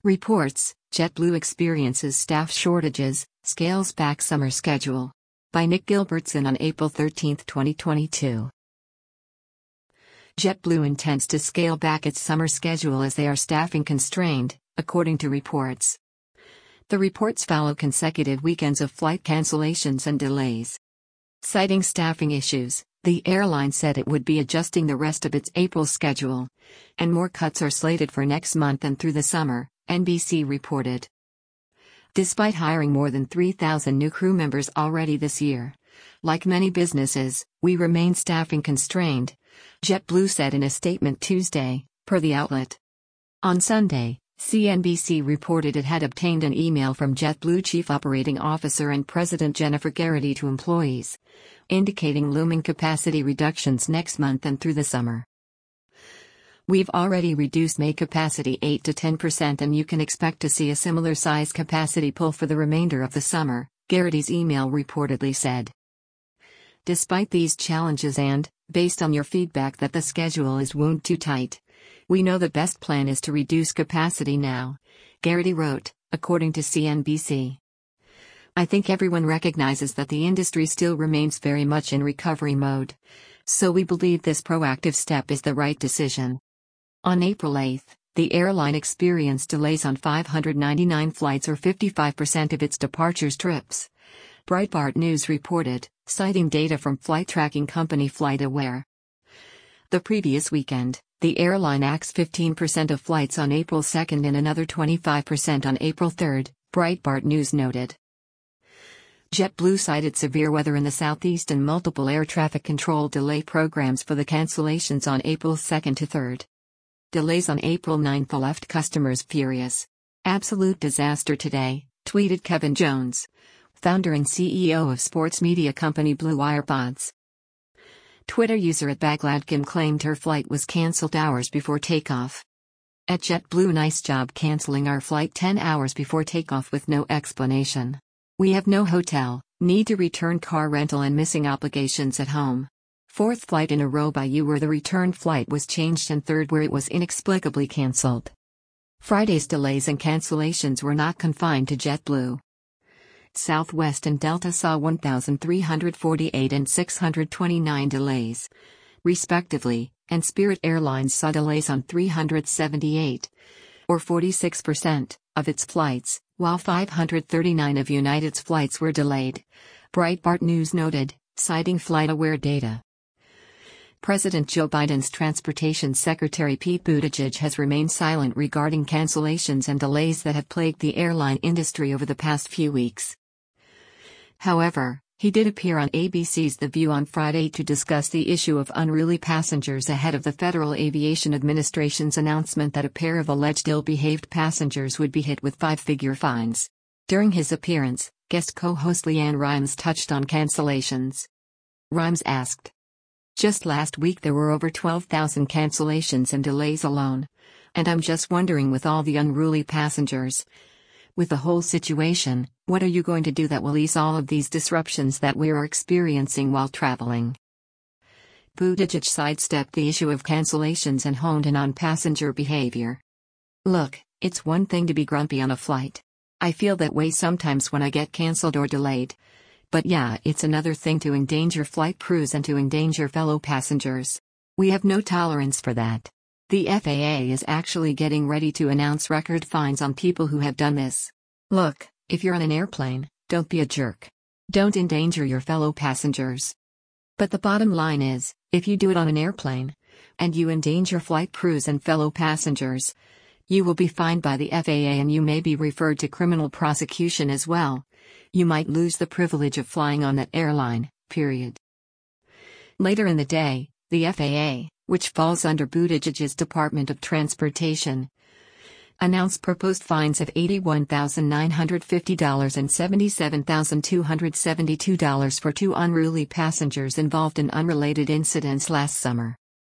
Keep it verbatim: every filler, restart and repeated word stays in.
Reports: JetBlue experiences staff shortages, scales back summer schedule. By Nick Gilbertson on April thirteenth, twenty twenty-two. JetBlue intends to scale back its summer schedule as they are staffing constrained, according to reports. The reports follow consecutive weekends of flight cancellations and delays. Citing staffing issues, the airline said it would be adjusting the rest of its April schedule, and more cuts are slated for next month and through the summer, N B C reported. Despite hiring more than three thousand new crew members already this year, like many businesses, we remain staffing constrained, JetBlue said in a statement Tuesday, per the outlet. On Sunday, C N B C reported it had obtained an email from JetBlue Chief Operating Officer and President Jennifer Garrity to employees, indicating looming capacity reductions next month and through the summer. We've already reduced May capacity eight to ten percent and you can expect to see a similar size capacity pull for the remainder of the summer, Garrity's email reportedly said. Despite these challenges and, based on your feedback that the schedule is wound too tight, we know the best plan is to reduce capacity now, Garrity wrote, according to C N B C. I think everyone recognizes that the industry still remains very much in recovery mode, so we believe this proactive step is the right decision. On April eighth, the airline experienced delays on five hundred ninety-nine flights or fifty-five percent of its departures trips, Breitbart News reported, citing data from flight tracking company FlightAware. The previous weekend, the airline axed fifteen percent of flights on April second and another twenty-five percent on April third, Breitbart News noted. JetBlue cited severe weather in the southeast and multiple air traffic control delay programs for the cancellations on April second to third. Delays on April ninth left customers furious. Absolute disaster today, tweeted Kevin Jones, founder and C E O of sports media company Blue Wire Pods. Twitter user at Bagladkin claimed her flight was cancelled hours before takeoff. At JetBlue, nice job cancelling our flight ten hours before takeoff with no explanation. We have no hotel, need to return car rental and missing obligations at home. Fourth flight in a row by you where the return flight was changed and third where it was inexplicably cancelled. Friday's delays and cancellations were not confined to JetBlue. Southwest and Delta saw one thousand three hundred forty-eight and six hundred twenty-nine delays, respectively, and Spirit Airlines saw delays on three hundred seventy-eight, or forty-six percent, of its flights, while five hundred thirty-nine of United's flights were delayed, Breitbart News noted, citing FlightAware data. President Joe Biden's Transportation Secretary Pete Buttigieg has remained silent regarding cancellations and delays that have plagued the airline industry over the past few weeks. However, he did appear on A B C's The View on Friday to discuss the issue of unruly passengers ahead of the Federal Aviation Administration's announcement that a pair of alleged ill-behaved passengers would be hit with five-figure fines. During his appearance, guest co-host LeAnn Rimes touched on cancellations. Rimes asked, "Just last week there were over twelve thousand cancellations and delays alone. And I'm just wondering, with all the unruly passengers, with the whole situation, what are you going to do that will ease all of these disruptions that we are experiencing while traveling?" Buttigieg sidestepped the issue of cancellations and honed in on passenger behavior. "Look, it's one thing to be grumpy on a flight. I feel that way sometimes when I get canceled or delayed. But yeah, it's another thing to endanger flight crews and to endanger fellow passengers. We have no tolerance for that. The F A A is actually getting ready to announce record fines on people who have done this. Look, if you're on an airplane, don't be a jerk. Don't endanger your fellow passengers. But the bottom line is, if you do it on an airplane, and you endanger flight crews and fellow passengers, you will be fined by the F A A and you may be referred to criminal prosecution as well. You might lose the privilege of flying on that airline, period." Later in the day, the F A A, which falls under Buttigieg's Department of Transportation, announced proposed fines of eighty-one thousand nine hundred fifty dollars and seventy-seven thousand two hundred seventy-two dollars for two unruly passengers involved in unrelated incidents last summer.